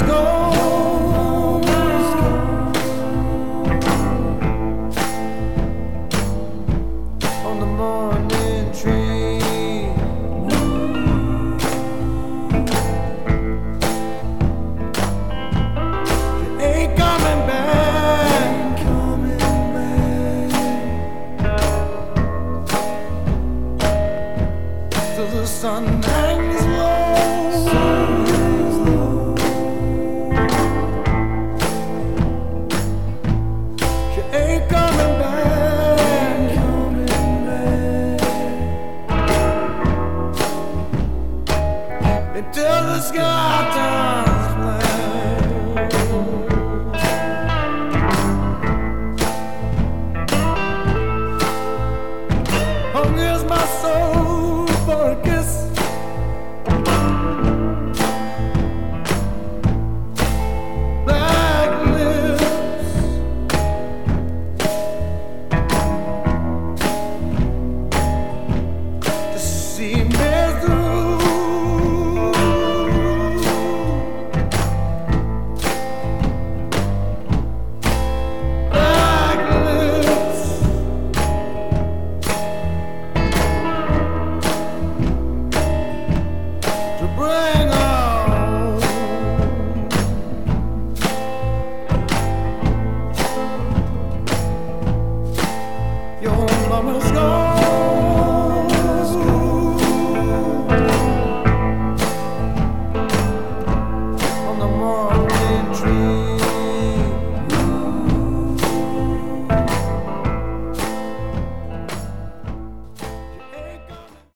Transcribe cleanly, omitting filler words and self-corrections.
gone. On the morning train, you ain't coming back. Till the sun hangs low. You ain't coming back. Until the sky turns black. Hungers my soul for a kiss.